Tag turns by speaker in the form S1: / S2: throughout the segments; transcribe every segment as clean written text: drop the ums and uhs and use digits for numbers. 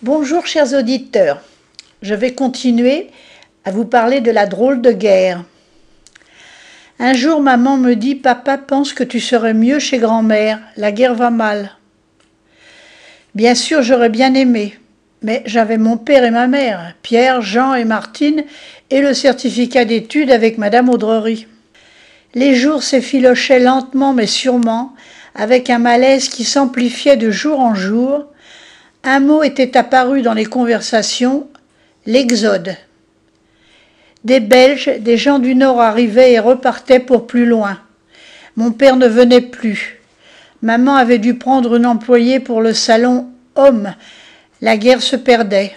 S1: Bonjour chers auditeurs, je vais continuer à vous parler de la drôle de guerre. Un jour maman me dit « Papa pense que tu serais mieux chez grand-mère, la guerre va mal ». Bien sûr j'aurais bien aimé, mais j'avais mon père et ma mère, Pierre, Jean et Martine, et le certificat d'études avec Madame Audrery. Les jours s'effilochaient lentement mais sûrement, avec un malaise qui s'amplifiait de jour en jour. Un mot était apparu dans les conversations, l'exode. Des Belges, des gens du Nord arrivaient et repartaient pour plus loin. Mon père ne venait plus. Maman avait dû prendre une employée pour le salon homme. La guerre se perdait.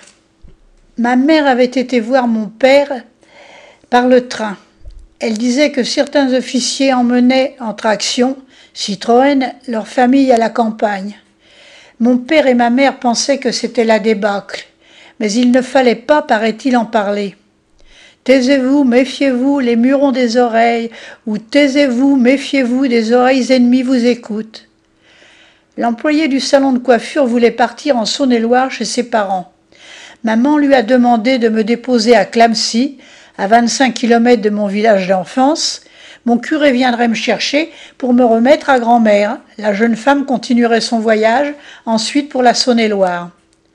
S1: Ma mère avait été voir mon père par le train. Elle disait que certains officiers emmenaient en traction, Citroën, leur famille à la campagne. Mon père et ma mère pensaient que c'était la débâcle, mais il ne fallait pas, paraît-il, en parler. Taisez-vous, méfiez-vous, les murs ont des oreilles, ou taisez-vous, méfiez-vous, des oreilles ennemies vous écoutent. L'employé du salon de coiffure voulait partir en Saône-et-Loire chez ses parents. Maman lui a demandé de me déposer à Clamecy, à 25 km de mon village d'enfance. Mon curé viendrait me chercher pour me remettre à grand-mère. La jeune femme continuerait son voyage, ensuite pour la Saône-et-Loire.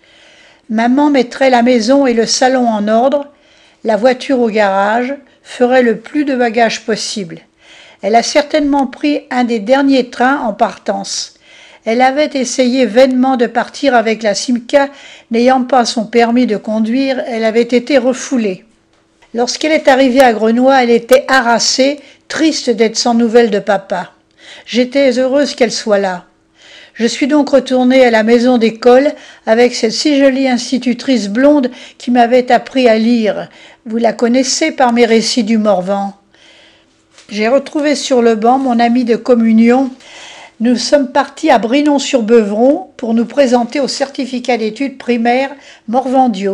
S1: Maman mettrait la maison et le salon en ordre, la voiture au garage, ferait le plus de bagages possible. Elle a certainement pris un des derniers trains en partance. Elle avait essayé vainement de partir avec la Simca, n'ayant pas son permis de conduire, elle avait été refoulée. Lorsqu'elle est arrivée à Grenois, elle était harassée, triste d'être sans nouvelles de papa. J'étais heureuse qu'elle soit là. Je suis donc retournée à la maison d'école avec cette si jolie institutrice blonde qui m'avait appris à lire. Vous la connaissez par mes récits du Morvan. J'ai retrouvé sur le banc mon ami de communion. Nous sommes partis à Brinon-sur-Beuvron pour nous présenter au certificat d'études primaires Morvandiau.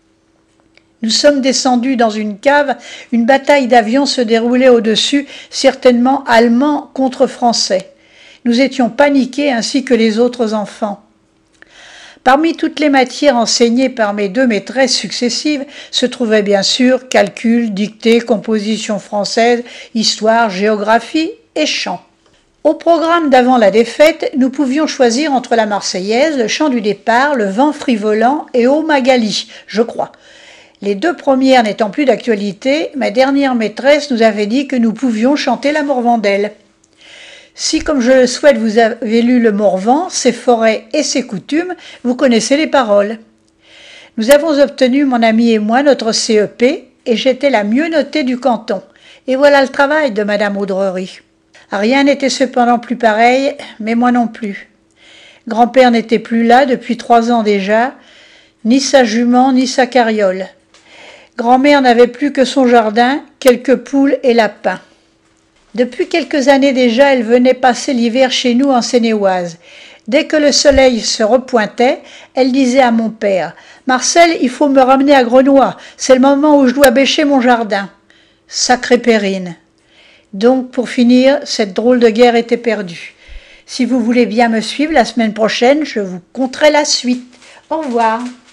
S1: Nous sommes descendus dans une cave, une bataille d'avions se déroulait au-dessus, certainement allemands contre français. Nous étions paniqués ainsi que les autres enfants. Parmi toutes les matières enseignées par mes deux maîtresses successives se trouvaient bien sûr calcul, dictée, composition française, histoire, géographie et chant. Au programme d'avant la défaite, nous pouvions choisir entre la Marseillaise, le chant du départ, le vent frivolant et Ô Magali, je crois. Les deux premières n'étant plus d'actualité, ma dernière maîtresse nous avait dit que nous pouvions chanter la Morvandelle. Si, comme je le souhaite, vous avez lu le Morvan, ses forêts et ses coutumes, vous connaissez les paroles. Nous avons obtenu, mon ami et moi, notre CEP, et j'étais la mieux notée du canton. Et voilà le travail de Madame Audrery. Rien n'était cependant plus pareil, mais moi non plus. Grand-père n'était plus là depuis 3 ans déjà, ni sa jument, ni sa carriole. Grand-mère n'avait plus que son jardin, quelques poules et lapins. Depuis quelques années déjà, elle venait passer l'hiver chez nous en Seine-et-Oise. Dès que le soleil se repointait, elle disait à mon père « Marcel, il faut me ramener à Grenois, c'est le moment où je dois bêcher mon jardin. » Sacrée Périne. Donc, pour finir, cette drôle de guerre était perdue. Si vous voulez bien me suivre la semaine prochaine, je vous conterai la suite. Au revoir.